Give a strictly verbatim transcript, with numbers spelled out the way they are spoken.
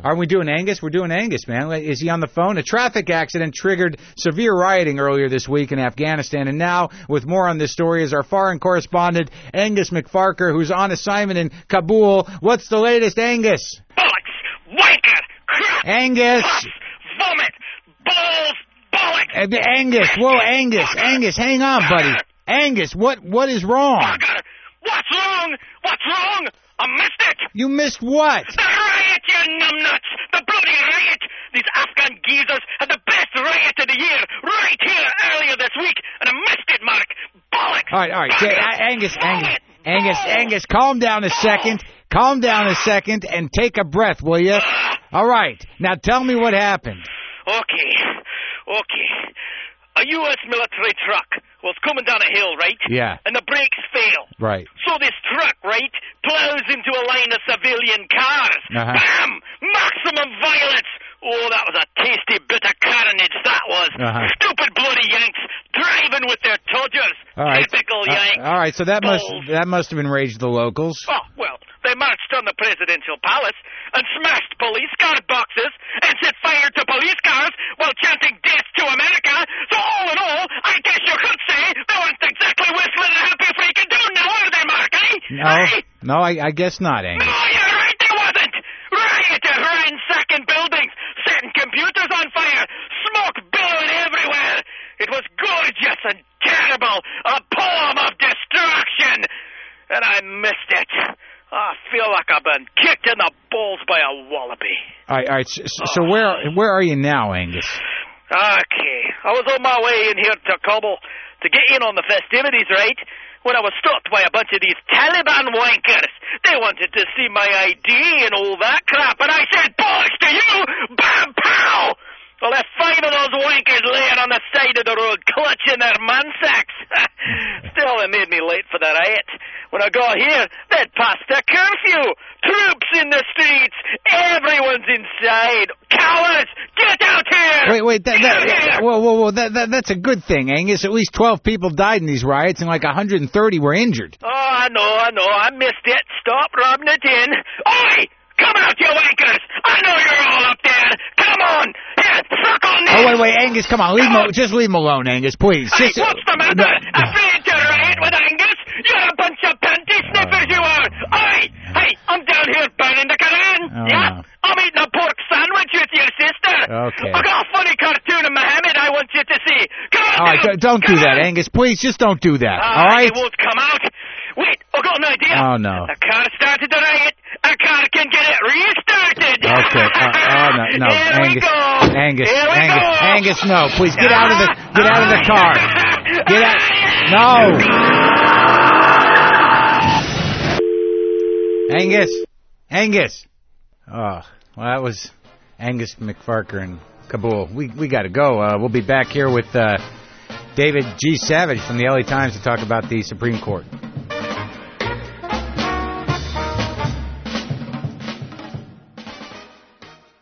Aren't we doing Angus? We're doing Angus, man. Is he on the phone? A traffic accident triggered severe rioting earlier this week in Afghanistan. And now, with more on this story, is our foreign correspondent, Angus McFarker, who's on assignment in Kabul. What's the latest, Angus? Bollocks! Wanker! Crap! Angus! Puss! Vomit! Balls! Bollocks! Uh, Angus! Whoa, Angus! Angus, hang on, buddy. Angus, what what is wrong? Bugger. What's wrong? What's wrong? I missed it! You missed what? The riot, you numbnuts! The bloody riot! These Afghan geezers had the best riot of the year right here earlier this week, and I missed it, Mark! Bollocks! All right, all right. Say, uh, Angus, Angus, Angus, Angus, calm down a second. Calm down a second and take a breath, will you? All right. Now tell me what happened. Okay. Okay. A U S military truck was coming down a hill, right? Yeah. And the brakes fail. Right. So this truck, right, plows into a line of civilian cars. Uh-huh. Bam! Maximum violence! Oh, that was a tasty bit of carnage, that was. Uh-huh. Stupid bloody Yanks driving with their Todgers. All right. Typical Uh, Yanks. all right, so that must Balls. that must have enraged the locals. Oh, well, they marched on the presidential palace and smashed police car boxes and set fire to police cars while chanting death to America. So all in all, I guess you could say they weren't exactly whistling a happy freaking tune now, were they, Mark, eh? No, Eh? no, I, I guess not, Angus. No, you're right, they wasn't. Rioters ransacking buildings, setting computers on fire, smoke billowing everywhere. It was gorgeous and terrible, a poem of destruction. And I missed it. I feel like I've been kicked in the balls by a wallaby. All right, all right. So, so where where are you now, Angus? Okay. I was on my way in here to Kabul to get in on the festivities, right? When I was stopped by a bunch of these Taliban wankers. They wanted to see my I D and all that crap, and I said, bollocks to you! Bam, pow! Well, left five of those wankers laying on the side of the road, clutching their mansacks. Still, they made me late for the riot. When I got here, they'd passed a curfew. Troops in the streets. Everyone's inside. Cowards, get out here! Wait, wait. That, get out that, here! whoa, whoa, whoa. That, that, that's a good thing, Angus. At least twelve people died in these riots, and like one hundred thirty were injured. Oh, I know, I know. I missed it. Stop rubbing it in. Oi! Come out, you wankers! I know you're all up there. Come on! Here, suck on this! Oh, wait, wait, Angus, come on. Leave Come him, on. Just leave him alone, Angus, please. Hey, Just, what's the matter? No, Afraid to riot with Angus? You're a bunch of panty sniffers, you are! Oi! Hey, I'm down here burning the Quran! Oh, yeah? no. I'm eating a pork sandwich with your sister! Okay. I got a funny cartoon of Muhammad I want you to see! Come on, all right, down. don't do Come that, on. Angus. Please, just don't do that, Ah, all right? It won't come out. Wait, I got an idea. Oh, no. A car started the riot. A car can get it restarted. Okay. Uh, oh, no, no. Here Angus, we go. Angus, Here we Angus, go. Angus, no. Please, get out of the, get out of the car. Get out. No. Angus, Angus. Oh, well, that was Angus McFarker in Kabul. We we got to go. Uh, we'll be back here with uh, David G. Savage from the L A Times to talk about the Supreme Court.